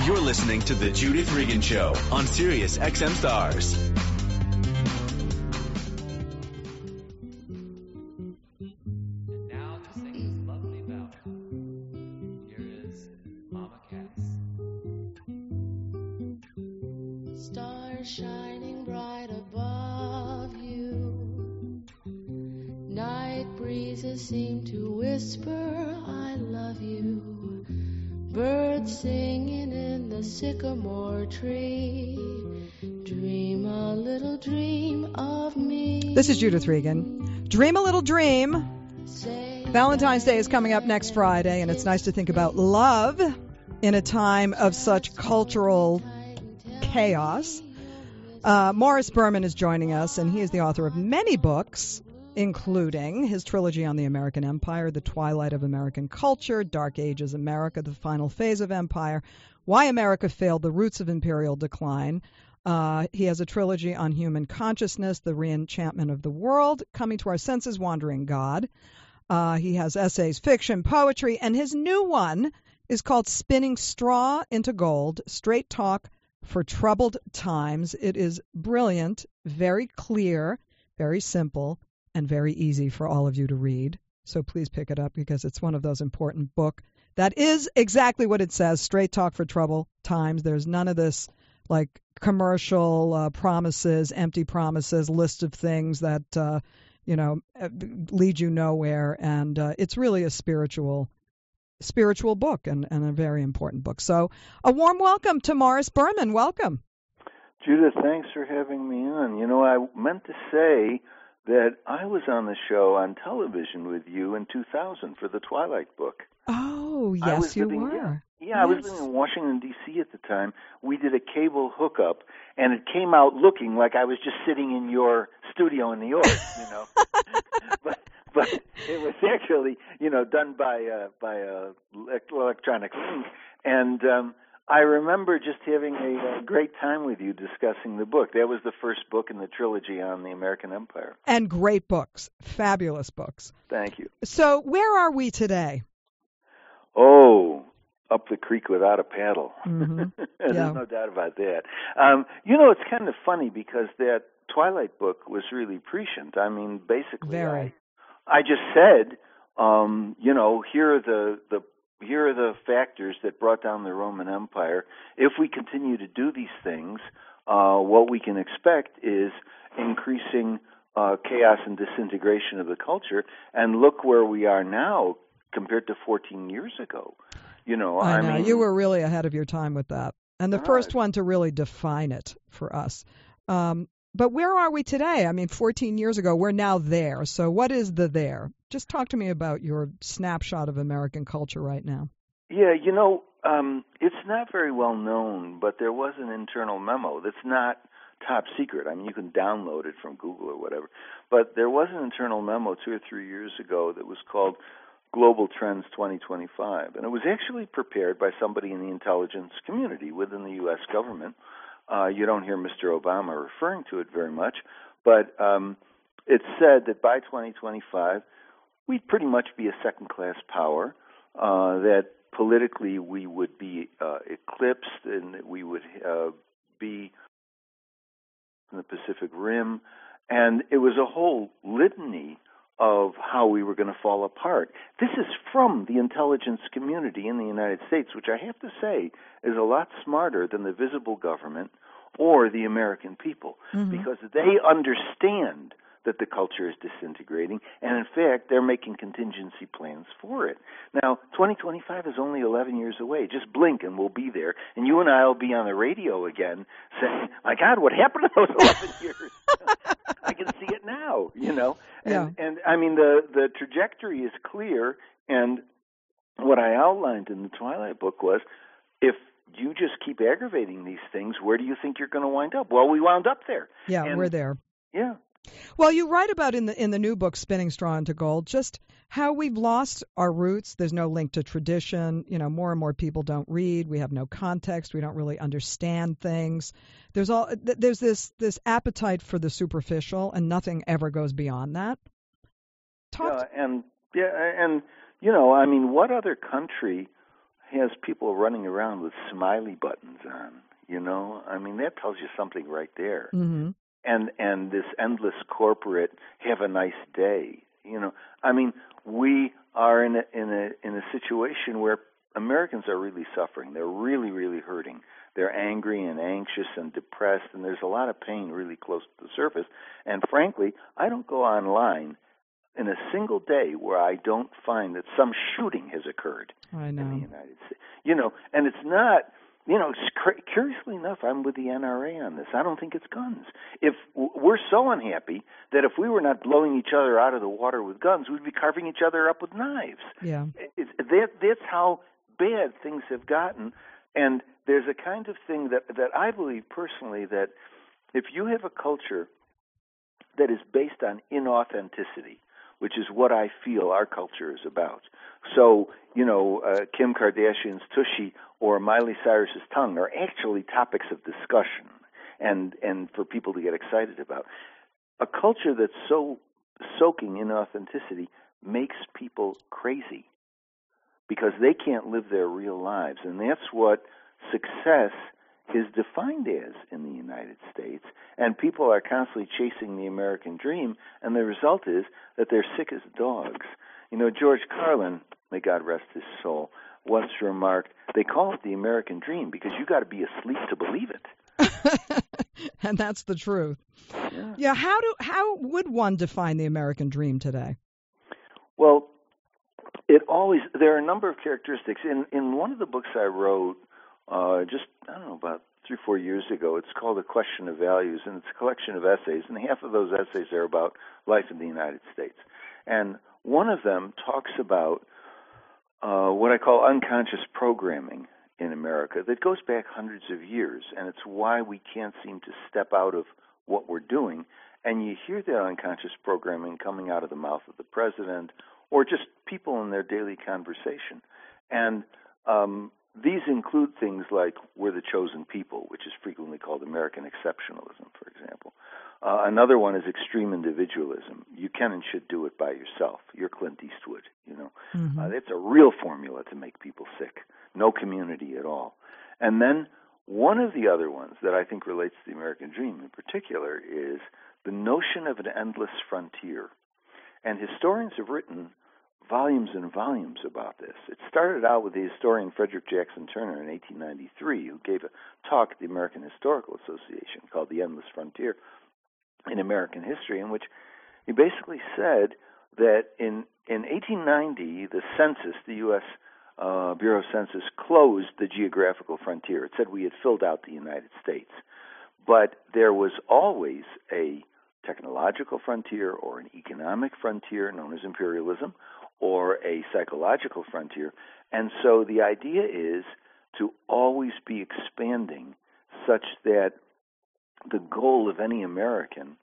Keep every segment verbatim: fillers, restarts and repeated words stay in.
You're listening to The Judith Regan Show on Sirius X M Stars. Now to sing this lovely ballad. Here is Mama Cass. Stars shining bright above you. Night breezes seem to whisper, I love you. Birds singing in the sycamore tree. Dream a little dream of me. This is Judith Regan. Dream a little dream. Valentine's Day is coming up next Friday, and it's nice to think about love in a time of such cultural chaos. Uh, Morris Berman is joining us, and he is the author of many books, including his trilogy on the American Empire, The Twilight of American Culture, Dark Ages America, The Final Phase of Empire, Why America Failed, The Roots of Imperial Decline. Uh, he has a trilogy on human consciousness, The Reenchantment of the World, Coming to Our Senses, Wandering God. Uh, he has essays, fiction, poetry, and his new one is called Spinning Straw into Gold, Straight Talk for Troubled Times. It is brilliant, very clear, very simple, and very easy for all of you to read. So please pick it up because it's one of those important books that is exactly what it says, straight talk for trouble times. There's none of this like commercial uh, promises, empty promises, list of things that, uh, you know, lead you nowhere. And uh, it's really a spiritual spiritual book and, and a very important book. So a warm welcome to Morris Berman. Welcome. Judith, thanks for having me on. You know, I meant to say that I was on the show on television with you in two thousand for the Twilight book. Oh, yes, you living, were. Yeah, yeah yes. I was living in Washington, D C at the time. We did a cable hookup, and it came out looking like I was just sitting in your studio in New York, you know. but but it was actually, you know, done by uh, by uh, electronic link. And um I remember just having a, a great time with you discussing the book. That was the first book in the trilogy on the American Empire. And great books, fabulous books. Thank you. So where are we today? Oh, up the creek without a paddle. Mm-hmm. There's Yeah. no doubt about that. Um, you know, it's kind of funny because that Twilight book was really prescient. I mean, basically, Very. I, I just said, um, you know, here are the, the Here are the factors that brought down the Roman Empire. If we continue to do these things, uh, what we can expect is increasing uh, chaos and disintegration of the culture. And look where we are now compared to fourteen years ago. You know, I I know. mean, You were really ahead of your time with that. And the Right. first one to really define it for us. Um, but where are we today? I mean, fourteen years ago, we're now there. So what is the there? Just talk to me about your snapshot of American culture right now. Yeah, you know, um, it's not very well known, but there was an internal memo that's not top secret. I mean, you can download it from Google or whatever. But there was an internal memo two or three years ago that was called Global Trends twenty twenty-five. And it was actually prepared by somebody in the intelligence community within the U S government. Uh, you don't hear Mister Obama referring to it very much. But um, it said that by twenty twenty-five, we'd pretty much be a second-class power, uh, that politically we would be uh, eclipsed and that we would uh, be in the Pacific Rim. And it was a whole litany of how we were going to fall apart. This is from the intelligence community in the United States, which I have to say is a lot smarter than the visible government or the American people, Mm-hmm. because they understand that the culture is disintegrating, and in fact, they're making contingency plans for it. Now, twenty twenty-five is only eleven years away. Just blink and we'll be there, and you and I will be on the radio again saying, my God, what happened to those eleven years? I can see it now, you know. And, Yeah. and I mean, the, the trajectory is clear, and what I outlined in the Twilight book was, if you just keep aggravating these things, where do you think you're going to wind up? Well, we wound up there. Yeah, And- we're there. Yeah. Well, you write about in the in the new book, Spinning Straw into Gold, just how we've lost our roots. There's no link to tradition. You know, more and more people don't read. We have no context. We don't really understand things. There's all there's this this appetite for the superficial, and nothing ever goes beyond that. Talk. Yeah, and yeah, and you know, I mean, what other country has people running around with smiley buttons on. You know, I mean, that tells you something right there. Mm-hmm. And and this endless corporate have a nice day. You know, I mean, we are in a in a in a situation where Americans are really suffering. They're really, really hurting. They're angry and anxious and depressed, and there's a lot of pain really close to the surface. And frankly, I don't go online in a single day where I don't find that some shooting has occurred I know. in the United States. You know, and it's not. You know, curiously enough, I'm with the N R A on this. I don't think it's guns. If we're so unhappy that if we were not blowing each other out of the water with guns, we'd be carving each other up with knives. Yeah, it's, that that's how bad things have gotten. And there's a kind of thing that that I believe personally that if you have a culture that is based on inauthenticity, which is what I feel our culture is about. So, you know, uh, Kim Kardashian's tushy or Miley Cyrus's tongue are actually topics of discussion and, and for people to get excited about. A culture that's so soaking in authenticity makes people crazy because they can't live their real lives. And that's what success is defined as in the United States, and people are constantly chasing the American dream, and the result is that they're sick as dogs. You know, George Carlin, may God rest his soul, once remarked, they call it the American dream because you got to be asleep to believe it. And that's the truth. Yeah. Yeah, how do how would one define the American dream today? Well, it always, there are a number of characteristics. In, in one of the books I wrote, Uh, just, I don't know, about three, four years ago. It's called A Question of Values, and it's a collection of essays, and half of those essays are about life in the United States. And one of them talks about uh, what I call unconscious programming in America that goes back hundreds of years, and it's why we can't seem to step out of what we're doing. And you hear that unconscious programming coming out of the mouth of the president or just people in their daily conversation. And um these include things like we're the chosen people, which is frequently called American exceptionalism, for example. Uh, another one is extreme individualism. You can and should do it by yourself. You're Clint Eastwood, you know. Mm-hmm. Uh, it's a real formula to make people sick. No community at all. And then one of the other ones that I think relates to the American dream in particular is the notion of an endless frontier. And historians have written volumes and volumes about this. It started out with the historian Frederick Jackson Turner in eighteen ninety-three, who gave a talk at the American Historical Association called The Endless Frontier in American History, in which he basically said that in, in eighteen ninety, the census, the U S uh, Bureau of Census, closed the geographical frontier. It said we had filled out the United States. But there was always a technological frontier or an economic frontier known as imperialism, or a psychological frontier. And so the idea is to always be expanding such that the goal of any American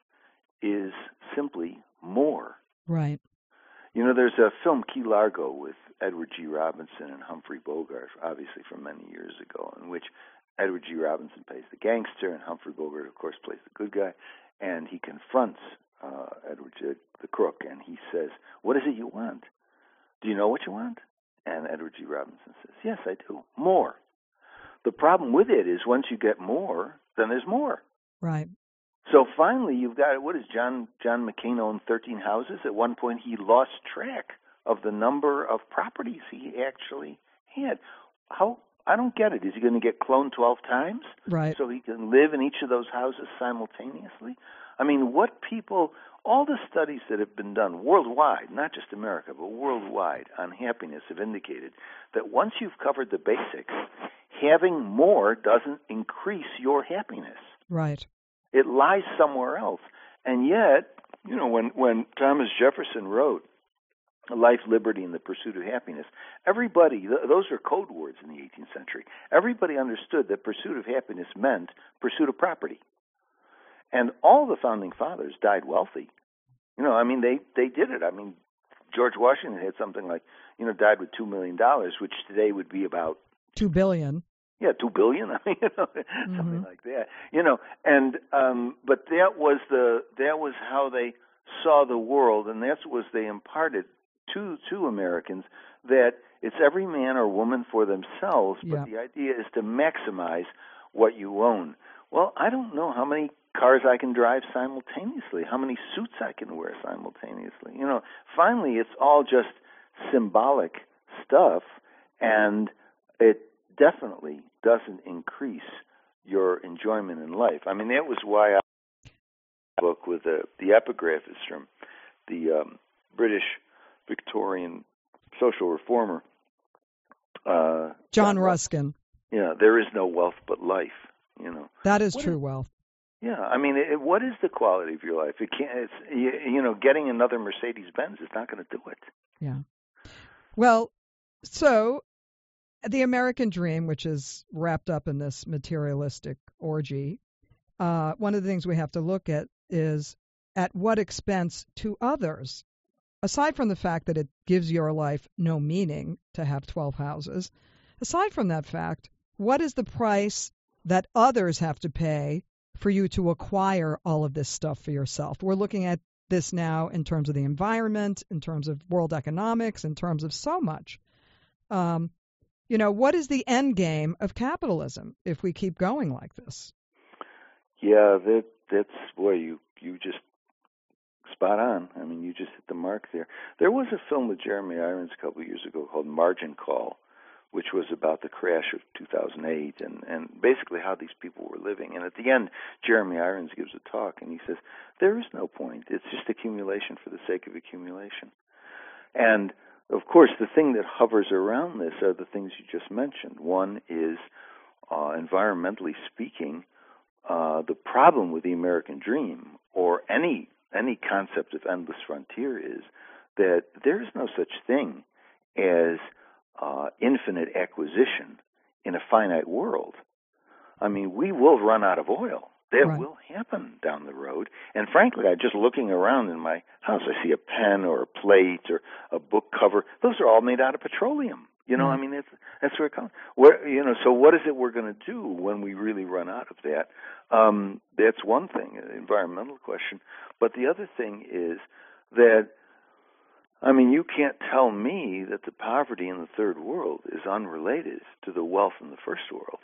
is simply more. Right. You know, there's a film, Key Largo, with Edward G. Robinson and Humphrey Bogart, obviously from many years ago, in which Edward G. Robinson plays the gangster and Humphrey Bogart, of course, plays the good guy, and he confronts uh, Edward G., the crook, and he says, "What is it you want? Do you know what you want?" And Edward G. Robinson says, "Yes, I do. More." The problem with it is once you get more, then there's more. Right. So finally you've got, what is John John McCain owned thirteen houses? At one point he lost track of the number of properties he actually had. How? I don't get it. Is he going to get cloned twelve times? Right. So he can live in each of those houses simultaneously? I mean, what people... All the studies that have been done worldwide, not just America, but worldwide, on happiness have indicated that once you've covered the basics, having more doesn't increase your happiness. Right. It lies somewhere else. And yet, you know, when, when Thomas Jefferson wrote Life, Liberty, and the Pursuit of Happiness, everybody, th- those are code words in the eighteenth century. Everybody understood that pursuit of happiness meant pursuit of property. And all the founding fathers died wealthy. You know, I mean, they, they did it. I mean, George Washington had something like, you know, died with two million dollars, which today would be about... Two billion dollars. Yeah, two billion dollars. I mean, you know, mm-hmm. something like that. You know, and, um, but that was the, that was how they saw the world, and that's what they imparted to, to Americans, that It's every man or woman for themselves, but Yeah. the idea is to maximize what you own. Well, I don't know how many cars I can drive simultaneously, how many suits I can wear simultaneously. You know, finally, it's all just symbolic stuff, and it definitely doesn't increase your enjoyment in life. I mean, that was why I book with the the epigraph is from the um, British Victorian social reformer uh, John Ruskin. Yeah, there is no wealth but life. You know, that is what true is, wealth. Yeah, I mean, it, what is the quality of your life? It can't. It's you, you know, getting another Mercedes Benz is not going to do it. Yeah. Well, so the American dream, which is wrapped up in this materialistic orgy, uh, one of the things we have to look at is at what expense to others, aside from the fact that it gives your life no meaning to have twelve houses, aside from that fact, what is the price that others have to pay for you to acquire all of this stuff for yourself? We're looking at this now in terms of the environment, in terms of world economics, in terms of so much. Um, you know, what is the end game of capitalism if we keep going like this? Yeah, that that's boy, you you just spot on. I mean, you just hit the mark there. There was a film with Jeremy Irons a couple of years ago called Margin Call, which was about the crash of two thousand eight and, and basically how these people were living. And at the end, Jeremy Irons gives a talk, and he says, there is no point. It's just accumulation for the sake of accumulation. And, of course, the thing that hovers around this are the things you just mentioned. One is, uh, environmentally speaking, uh, the problem with the American dream or any any concept of endless frontier is that there is no such thing as uh, infinite acquisition in a finite world. I mean, we will run out of oil. That right. will happen down the road. And frankly, I just looking around in my house, I see a pen or a plate or a book cover. Those are all made out of petroleum. You know, right. I mean, that's that's where it comes. Where, you know, so what is it we're going to do when we really run out of that? Um, that's one thing, an environmental question. But the other thing is that, I mean, you can't tell me that the poverty in the third world is unrelated to the wealth in the first world.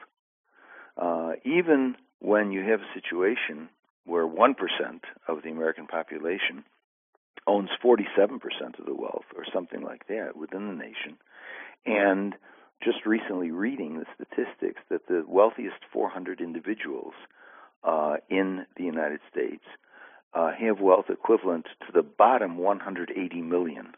Uh, even when you have a situation where one percent of the American population owns forty-seven percent of the wealth or something like that within the nation, and just recently reading the statistics that the wealthiest four hundred individuals uh, in the United States uh, have wealth equivalent to the bottom one hundred eighty million.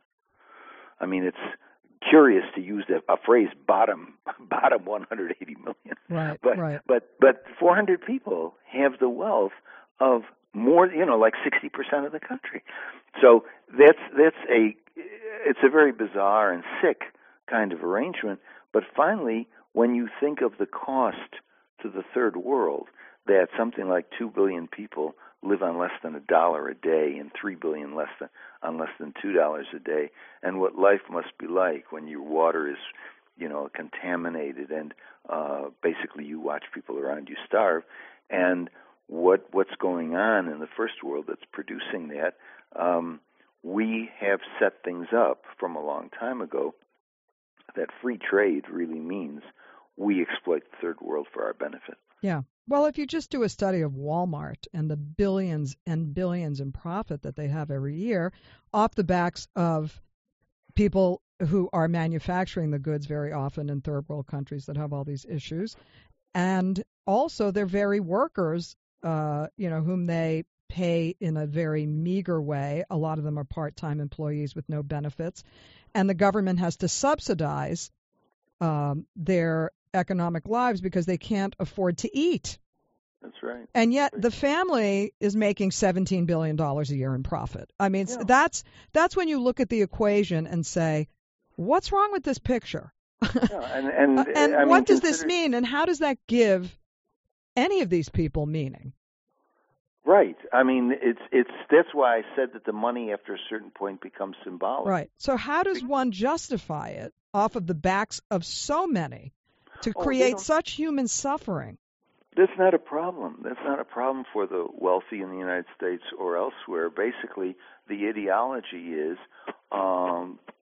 I mean, it's curious to use that, a phrase bottom bottom one hundred eighty million. Right, but, right. But but four hundred people have the wealth of more, you know, like sixty percent of the country. So that's that's a it's a very bizarre and sick kind of arrangement. But finally, when you think of the cost to the third world, that something like two billion people live on less than a dollar a day, and three billion less than on less than two dollars a day, and what life must be like when your water is, you know, contaminated, and uh, basically you watch people around you starve, and what what's going on in the first world that's producing that. Um, we have set things up from a long time ago that free trade really means we exploit the third world for our benefit. Yeah. Well, if you just do a study of Walmart and the billions and billions in profit that they have every year off the backs of people who are manufacturing the goods very often in third world countries that have all these issues, and also their very workers, uh, you know, whom they pay in a very meager way. A lot of them are part-time employees with no benefits, and the government has to subsidize um, their economic lives because they can't afford to eat. That's right. And yet the family is making seventeen billion dollars a year in profit. I mean, Yeah. that's that's when you look at the equation and say, what's wrong with this picture? Yeah, and and, and I what mean, does this consider- mean, and how does that give any of these people meaning? Right. I mean, it's it's that's why I said that the money after a certain point becomes symbolic. Right. So how does one justify it off of the backs of so many to Oh, they create don't- such human suffering? That's not a problem. That's not a problem for the wealthy in the United States or elsewhere. Basically, the ideology is um,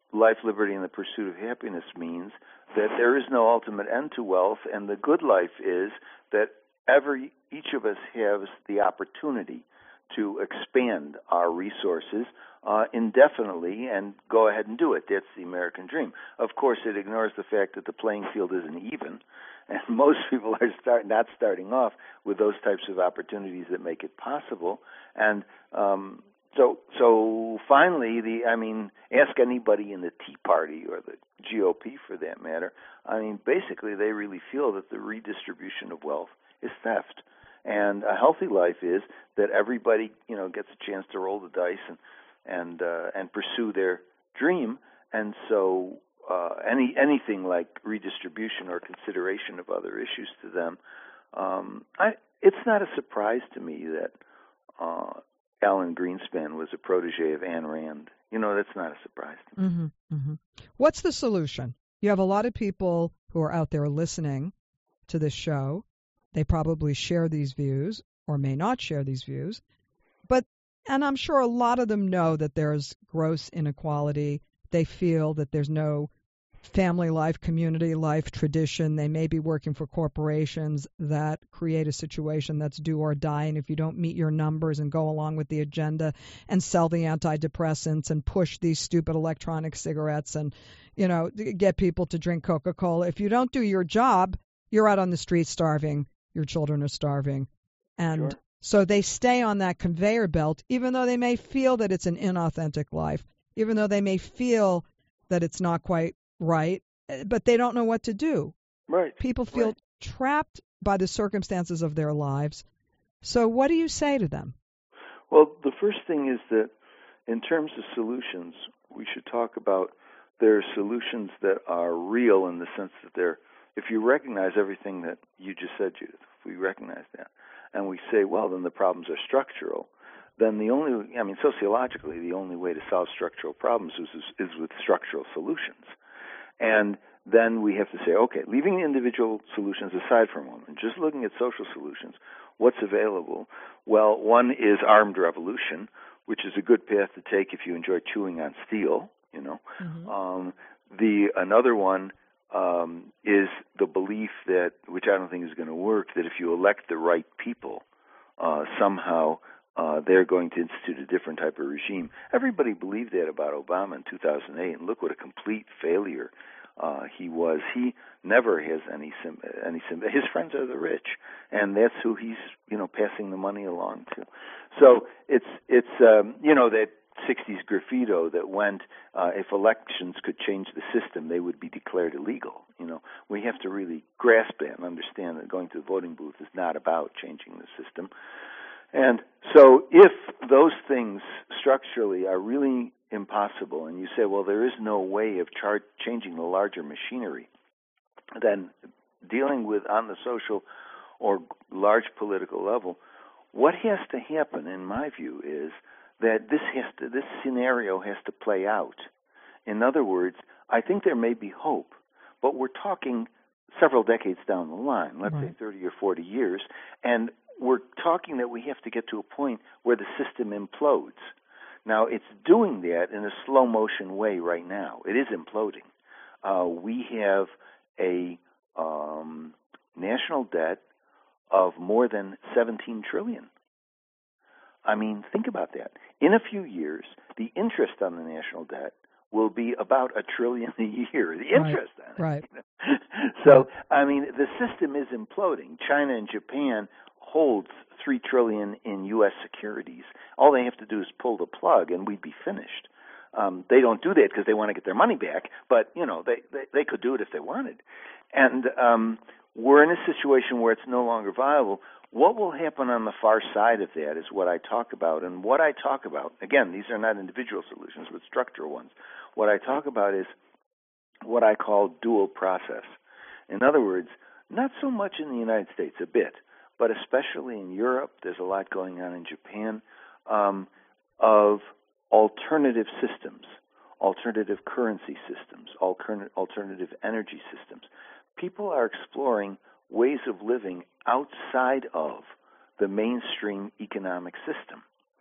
life, liberty, and the pursuit of happiness means that there is no ultimate end to wealth, and the good life is that every each of us has the opportunity to expand our resources uh, indefinitely and go ahead and do it. That's the American dream. Of course, it ignores the fact that the playing field isn't even, and most people are start, not starting off with those types of opportunities that make it possible. And um, so, so finally, the I mean, ask anybody in the Tea Party or the G O P for that matter. I mean, basically, they really feel that the redistribution of wealth is theft. And a healthy life is that everybody, you know, gets a chance to roll the dice and and uh, and pursue their dream. And so, uh, any anything like redistribution or consideration of other issues to them, um, I, it's not a surprise to me that uh, Alan Greenspan was a protege of Ayn Rand. You know, that's not a surprise to me. Mm-hmm, mm-hmm. What's the solution? You have a lot of people who are out there listening to this show. They probably share these views or may not share these views. But, and I'm sure a lot of them know that there's gross inequality. They feel that there's no family life, community life, tradition. They may be working for corporations that create a situation that's do or die. And if you don't meet your numbers and go along with the agenda and sell the antidepressants and push these stupid electronic cigarettes and, you know, get people to drink Coca-Cola, if you don't do your job, you're out on the street starving. Your children are starving. And Sure. So they stay on that conveyor belt, even though they may feel that it's an inauthentic life, even though they may feel that it's not quite right, but they don't know what to do. Right. People feel right. trapped by the circumstances of their lives. So what do you say to them? Well, the first thing is that in terms of solutions, we should talk about there are solutions that are real in the sense that they're, if you recognize everything that you just said, Judith, if we recognize that, and we say, well, then the problems are structural, then the only, I mean, sociologically, the only way to solve structural problems is, is, is with structural solutions. And then we have to say, okay, leaving the individual solutions aside for a moment, just looking at social solutions, what's available? Well, one is armed revolution, which is a good path to take if you enjoy chewing on steel, you know. Mm-hmm. Um, the another one um, is the belief that, which I don't think is going to work, that if you elect the right people, uh, somehow uh, they're going to institute a different type of regime. Everybody believed that about Obama in two thousand eight, and look what a complete failure uh, he was. He never has any sim- any sim- his friends are the rich, and that's who he's you know passing the money along to. So it's it's um, you know that sixties graffito that went, uh, if elections could change the system, they would be declared illegal. You know, we have to really grasp that and understand that going to the voting booth is not about changing the system. And so if those things structurally are really impossible, and you say, well, there is no way of char- changing the larger machinery, then dealing with on the social or large political level, what has to happen, in my view, is that this has to, this scenario has to play out. In other words, I think there may be hope, but we're talking several decades down the line, let's right. say thirty or forty years, and we're talking that we have to get to a point where the system implodes. Now, it's doing that in a slow-motion way right now. It is imploding. Uh, we have a um, national debt of more than seventeen trillion dollars. I mean, think about that. In a few years, the interest on the national debt will be about a trillion a year. The interest right, on it. Right. So, I mean, the system is imploding. China and Japan holds three trillion dollars in U S securities. All they have to do is pull the plug, and we'd be finished. Um, they don't do that because they want to get their money back, but you know, they they, they could do it if they wanted. And um, we're in a situation where it's no longer viable. What will happen on the far side of that is what I talk about. And what I talk about, again, these are not individual solutions, but structural ones. What I talk about is what I call dual process. In other words, not so much in the United States, a bit, but especially in Europe, there's a lot going on in Japan, um, of alternative systems, alternative currency systems, alternative energy systems. People are exploring ways of living outside of the mainstream economic system.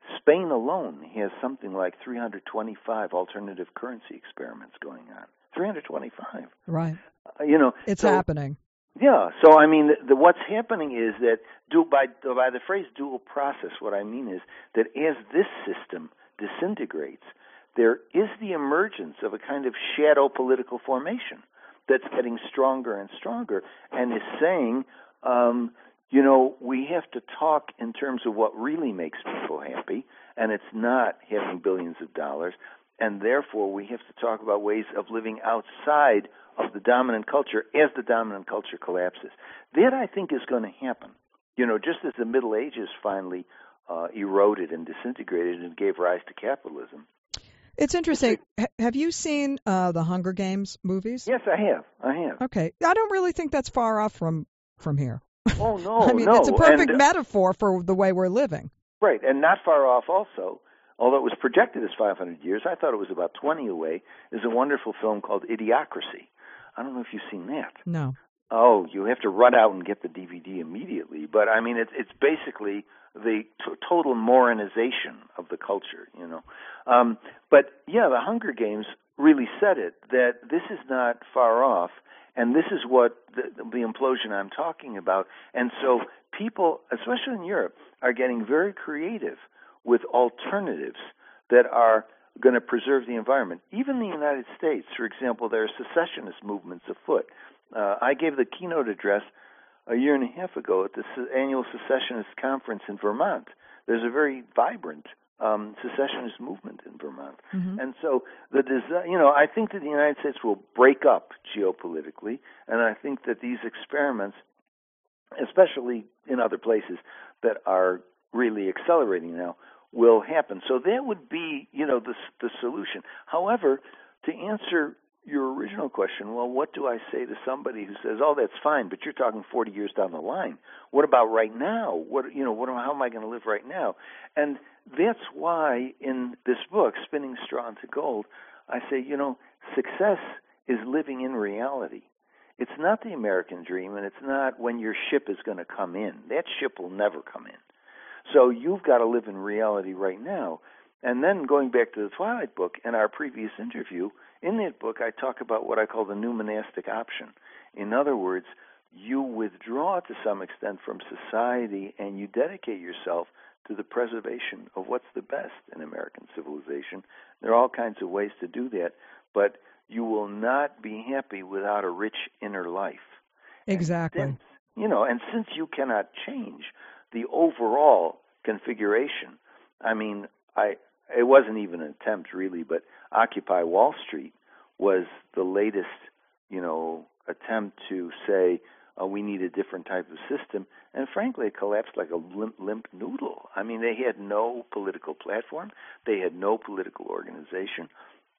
Spain alone has something like three hundred twenty-five alternative currency experiments going on. three hundred twenty-five. Right. Uh, you know, it's so, happening. Yeah. So I mean, the, the, what's happening is that du- by by the phrase dual process, what I mean is that as this system disintegrates, there is the emergence of a kind of shadow political formation that's getting stronger and stronger, and is saying, um, you know, we have to talk in terms of what really makes people happy, and it's not having billions of dollars, and therefore we have to talk about ways of living outside of the dominant culture as the dominant culture collapses. That, I think, is going to happen. You know, just as the Middle Ages finally uh, eroded and disintegrated and gave rise to capitalism. It's interesting. H- have you seen uh, the Hunger Games movies? Yes, I have. I have. Okay. I don't really think that's far off from, from here. Oh, no, I mean, no. it's a perfect and, metaphor for the way we're living. Right, and not far off also, although it was projected as five hundred years, I thought it was about twenty away, is a wonderful film called Idiocracy. I don't know if you've seen that. No. Oh, you have to run out and get the D V D immediately. But, I mean, it's it's basically the t- total Morinization of the culture, you know. Um, but, yeah, the Hunger Games really said it, that this is not far off, and this is what the, the implosion I'm talking about. And so people, especially in Europe, are getting very creative with alternatives that are going to preserve the environment. Even in the United States, for example, there are secessionist movements afoot. Uh, I gave the keynote address a year and a half ago at the annual secessionist conference in Vermont. There's a very vibrant um, secessionist movement in Vermont. Mm-hmm. And so, the desi- you know, I think that the United States will break up geopolitically, and I think that these experiments, especially in other places that are really accelerating now, will happen. So that would be, you know, the the solution. However, to answer your original question, well, what do I say to somebody who says, "Oh, that's fine, but you're talking forty years down the line. What about right now? What, you know, what, how am I going to live right now?" And that's why in this book, Spinning Straw into Gold, I say, you know, success is living in reality. It's not the American dream, and it's not when your ship is going to come in. That ship will never come in. So you've got to live in reality right now. And then going back to the Twilight book and our previous interview, in that book I talk about what I call the new monastic option. In other words, you withdraw to some extent from society and you dedicate yourself to the preservation of what's the best in American civilization. There are all kinds of ways to do that, but you will not be happy without a rich inner life. Exactly. And since, you know, and since you cannot change the overall configuration, I mean, I it wasn't even an attempt really, but Occupy Wall Street was the latest, you know, attempt to say uh, we need a different type of system, and frankly, it collapsed like a limp, limp noodle. I mean, they had no political platform, they had no political organization.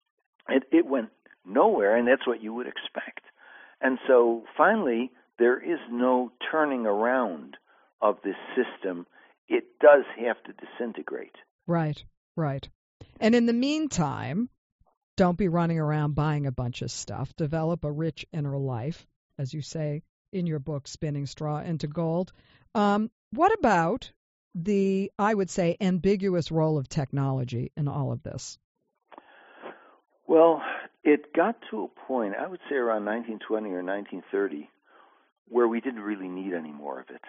It, it went nowhere, and that's what you would expect. And so, finally, there is no turning around of this system. It does have to disintegrate. Right, right. And in the meantime, don't be running around buying a bunch of stuff. Develop a rich inner life, as you say in your book, Spinning Straw into Gold. Um, what about the, I would say, ambiguous role of technology in all of this? Well, it got to a point, I would say around nineteen twenty or nineteen thirty, where we didn't really need any more of it.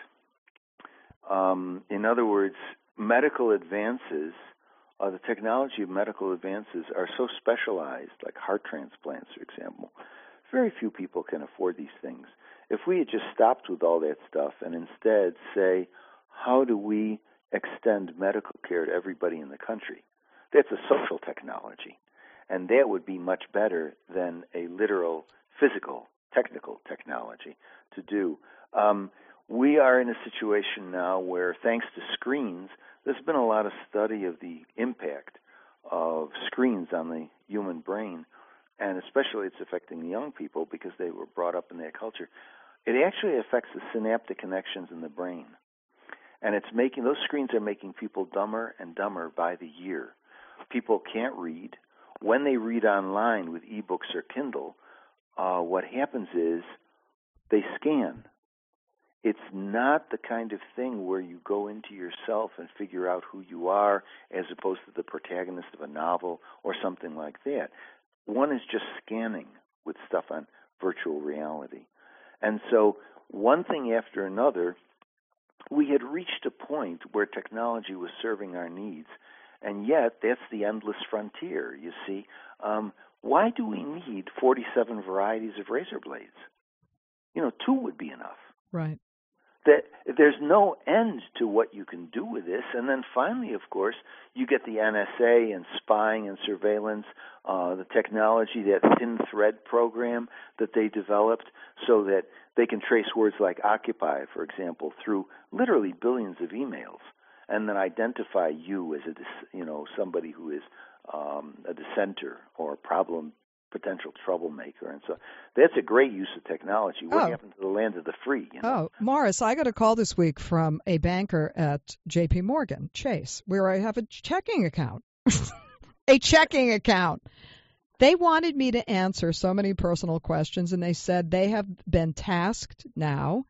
Um, in other words, medical advances, uh, the technology of medical advances are so specialized, like heart transplants, for example. Very few people can afford these things. If we had just stopped with all that stuff and instead say, how do we extend medical care to everybody in the country? That's a social technology, and that would be much better than a literal, physical, technical technology to do. Um, we are in a situation now where, thanks to screens, there's been a lot of study of the impact of screens on the human brain, and especially it's affecting the young people because they were brought up in that culture. It actually affects the synaptic connections in the brain, and it's making those screens are making people dumber and dumber by the year. People can't read. When they read online with e-books or Kindle, uh, what happens is they scan. it's not the kind of thing where you go into yourself and figure out who you are as opposed to the protagonist of a novel or something like that. One is just scanning with stuff on virtual reality. And so one thing after another, we had reached a point where technology was serving our needs, and yet that's the endless frontier, you see. Um, why do we need forty-seven varieties of razor blades? You know, two would be enough. Right. That there's no end to what you can do with this. And then finally, of course, you get the N S A and spying and surveillance, uh, the technology, that thin thread program that they developed so that they can trace words like occupy, for example, through literally billions of emails, and then identify you as a, you know, somebody who is um, a dissenter or a problem potential troublemaker. And so that's a great use of technology. What Oh. happened to the land of the free? You know? Oh, Morris, I got a call this week from a banker at J P Morgan Chase, where I have a checking account. A checking account. They wanted me to answer so many personal questions, and they said they have been tasked now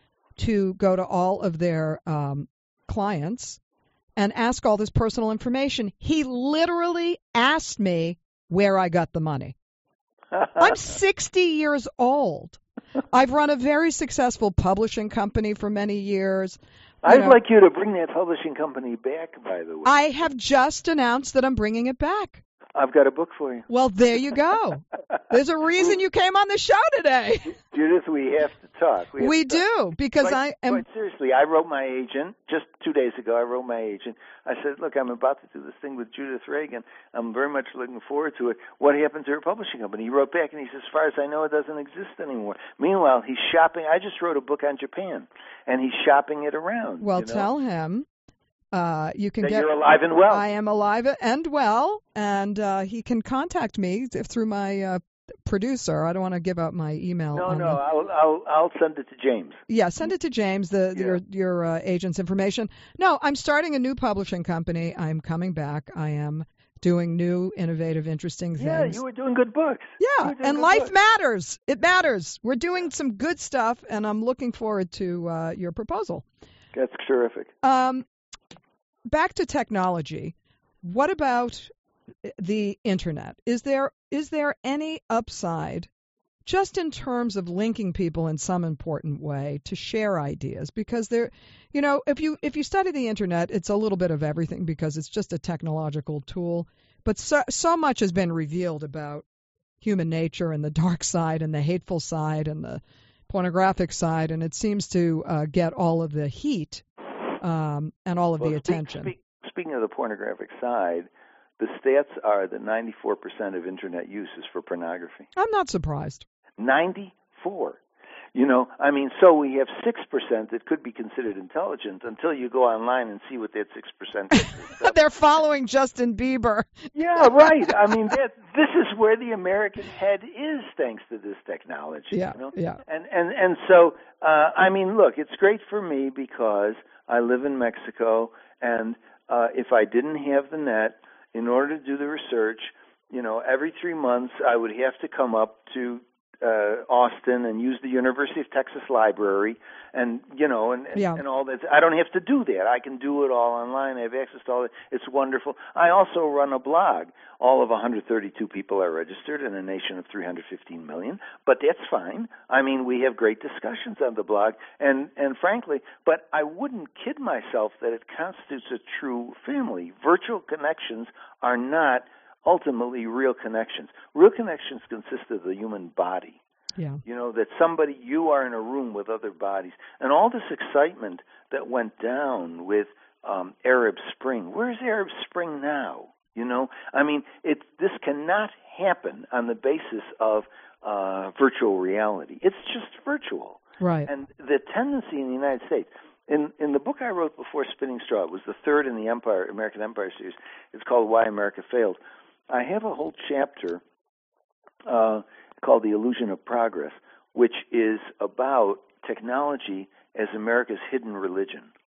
to go to all of their um, clients and ask all this personal information. He literally asked me where I got the money. I'm sixty years old. I've run a very successful publishing company for many years. You I'd know, like you to bring that publishing company back, by the way. I have just announced that I'm bringing it back. I've got a book for you. Well, there you go. There's a reason you came on the show today. Judith, we have to talk. We, have We to talk. do, because Quite, I am. quite seriously, I wrote my agent just two days ago. I wrote my agent. I said, look, I'm about to do this thing with Judith Reagan. I'm very much looking forward to it. What happened to her publishing company? He wrote back and he says, as far as I know, it doesn't exist anymore. Meanwhile, he's shopping. I just wrote a book on Japan, and he's shopping it around. Well, you know? tell him uh, you can that get. you're alive and well. I am alive and well, and uh, he can contact me through my uh, producer. I don't want to give out my email. No, on no, the- I'll, I'll, I'll send it to James. Yeah, send it to James, the Yeah. your your uh, agent's information. No, I'm starting a new publishing company. I'm coming back. I am doing new, innovative, interesting Yeah, things. you were doing good books. You Yeah, were doing and good life books. matters. It matters. We're doing some good stuff, and I'm looking forward to uh, your proposal. That's terrific. Um, back to technology. What about the internet? Is there is there any upside, just in terms of linking people in some important way to share ideas? Because there, you know, if you if you study the internet, it's a little bit of everything because it's just a technological tool. But so so much has been revealed about human nature and the dark side and the hateful side and the pornographic side, and it seems to uh, get all of the heat um, and all of Well, the speak- attention. speak- speaking of the pornographic side, the stats are that ninety-four percent of internet use is for pornography. I'm not surprised. ninety-four. You know, I mean, so we have six percent that could be considered intelligent until you go online and see what that six percent is. They're following Justin Bieber. Yeah, right. I mean, that, this is where the American head is, thanks to this technology. Yeah, you know? yeah. And and and so, uh, I mean, look, it's great for me because I live in Mexico, and uh, if I didn't have the net, in order to do the research, you know, every three months I would have to come up to uh, Austin and use the University of Texas Library, and you know, and and, Yeah. and all that. I don't have to do that. I can do it all online. I have access to all it. It's wonderful. I also run a blog. All of one hundred thirty-two people are registered in a nation of three hundred fifteen million, but that's fine. I mean, we have great discussions on the blog, and and frankly, but I wouldn't kid myself that it constitutes a true family. Virtual connections are not ultimately real connections. Real connections consist of the human body. Yeah. You know, that somebody, you are in a room with other bodies. And all this excitement that went down with um, Arab Spring, where's Arab Spring now? You know, I mean, it, this cannot happen on the basis of uh, virtual reality. It's just virtual. Right. And the tendency in the United States, in in the book I wrote before Spinning Straw, it was the third in the Empire, American Empire series. It's called Why America Failed. I have a whole chapter uh, called The Illusion of Progress, which is about technology as America's hidden religion.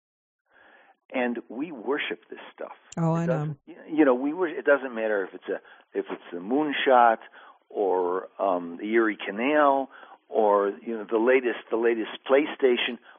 And we worship this stuff. Oh, It I know. doesn't- You know, we wor- it doesn't matter if it's a if it's the moonshot or um, the Erie Canal or you know the latest the latest PlayStation.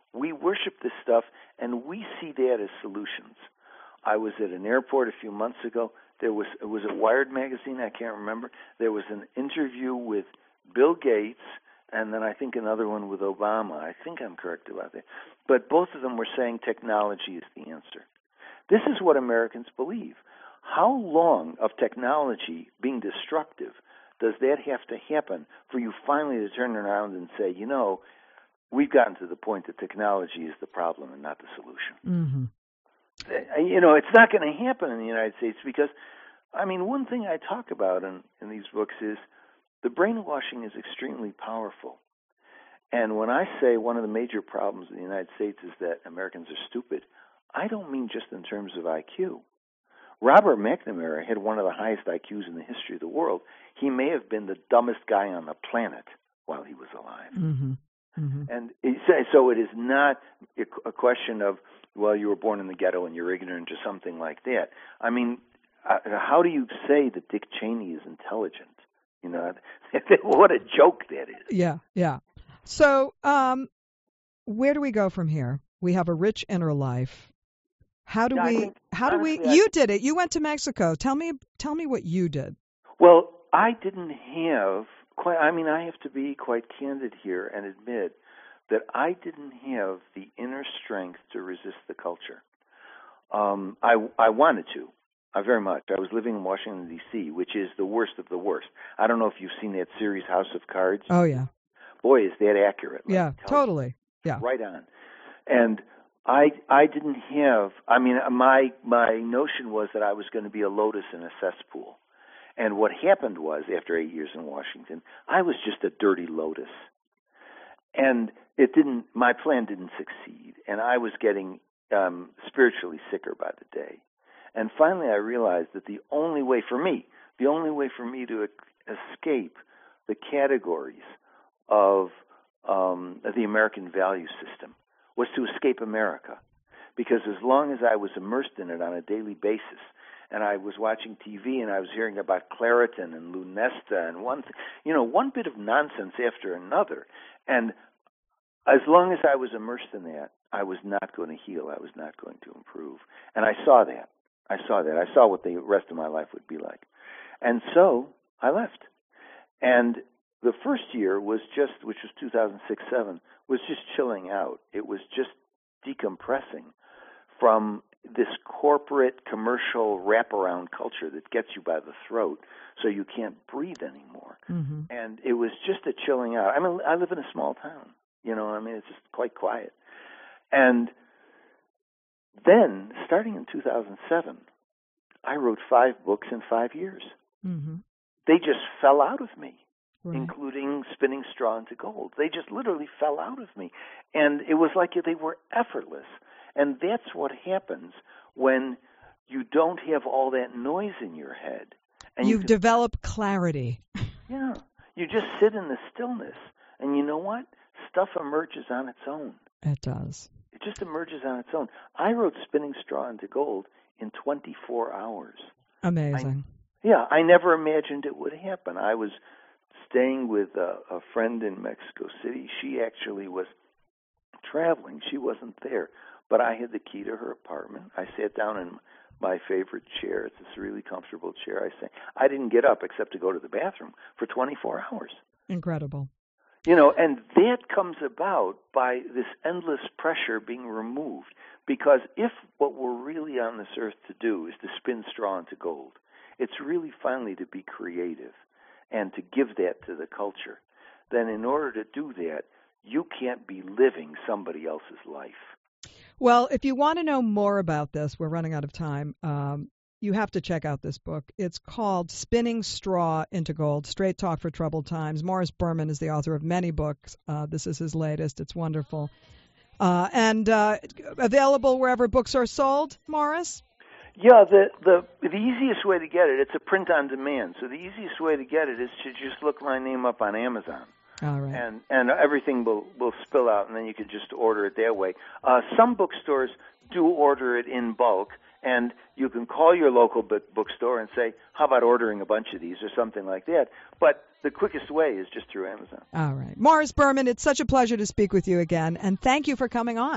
worship this stuff, and we see that as solutions. I was at an airport a few months ago. There was it was a Wired magazine, I can't remember. There was an interview with Bill Gates, and then I think another one with Obama. I think I'm correct about that. But both of them were saying technology is the answer. This is what Americans believe. How long of technology being destructive does that have to happen for you finally to turn around and say, you know, we've gotten to the point that technology is the problem and not the solution? Mm-hmm. You know, it's not going to happen in the United States because, I mean, one thing I talk about in, in these books is the brainwashing is extremely powerful. And when I say one of the major problems in the United States is that Americans are stupid, I don't mean just in terms of I Q. Robert McNamara had one of the highest I Qs in the history of the world. He may have been the dumbest guy on the planet while he was alive. Mm-hmm. Mm-hmm. And so it is not a question of, well, you were born in the ghetto and you're ignorant or something like that. I mean, how do you say that Dick Cheney is intelligent? You know, what a joke that is. Yeah, yeah. So um, where do we go from here? We have a rich inner life. How do yeah, we? Think, how do honestly, we? I, you did it. You went to Mexico. Tell me. Tell me what you did. Well, I didn't have quite. I mean, I have to be quite candid here and admit that I didn't have the inner strength to resist the culture. Um, I I wanted to. I very much. I was living in Washington, D C, which is the worst of the worst. I don't know if you've seen that series House of Cards. Oh yeah. Boy, is that accurate. Yeah, totally. Yeah. Right on. And I I didn't have, I mean, my my notion was that I was going to be a lotus in a cesspool. And what happened was, after eight years in Washington, I was just a dirty lotus. And it didn't, my plan didn't succeed. And I was getting um, spiritually sicker by the day. And finally I realized that the only way for me, the only way for me to escape the categories of um, the American value system was to escape America. Because as long as I was immersed in it on a daily basis, and I was watching T V and I was hearing about Claritin and Lunesta and one, th- you know, one bit of nonsense after another. And as long as I was immersed in that, I was not going to heal. I was not going to improve. And I saw that. I saw that. I saw what the rest of my life would be like. And so I left. And the first year was just, which was two thousand six seven, was just chilling out. It was just decompressing from this corporate commercial wraparound culture that gets you by the throat so you can't breathe anymore. Mm-hmm. And it was just a chilling out. I mean, I live in a small town. You know, I mean, it's just quite quiet. And then, starting in two thousand seven, I wrote five books in five years. Mm-hmm. They just fell out of me, right. including Spinning Straw into Gold. They just literally fell out of me. And it was like they were effortless. And that's what happens when you don't have all that noise in your head. And You've you developed clarity. Yeah. You just sit in the stillness. And you know what? Stuff emerges on its own. It does. It just emerges on its own. I wrote Spinning Straw into Gold in twenty-four hours. Amazing. I, yeah, I never imagined it would happen. I was staying with a, a friend in Mexico City. She actually was traveling. She wasn't there. But I had the key to her apartment. I sat down in my favorite chair. It's this really comfortable chair. I say, I didn't get up except to go to the bathroom for twenty-four hours. Incredible. You know, and that comes about by this endless pressure being removed. Because if what we're really on this earth to do is to spin straw into gold, it's really finally to be creative and to give that to the culture. Then in order to do that, you can't be living somebody else's life. Well, if you want to know more about this, we're running out of time. Um, you have to check out this book. It's called Spinning Straw into Gold, Straight Talk for Troubled Times. Morris Berman is the author of many books. Uh, this is his latest. It's wonderful. Uh, and uh, available wherever books are sold, Morris? Yeah, the, the the easiest way to get it, it's a print on demand. So the easiest way to get it is to just look my name up on Amazon. All right. And and everything will, will spill out, and then you can just order it that way. Uh, some bookstores do order it in bulk, and you can call your local book bookstore and say, how about ordering a bunch of these or something like that. But the quickest way is just through Amazon. All right. Morris Berman, it's such a pleasure to speak with you again, and thank you for coming on.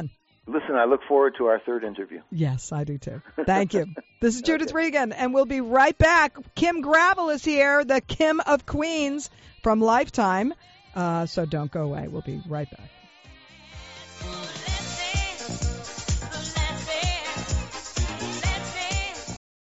Listen, I look forward to our third interview. Yes, I do too. Thank you. This is Judith okay. Regan, and we'll be right back. Kim Gravel is here, the Kim of Queens from Lifetime. Uh, so don't go away. We'll be right back.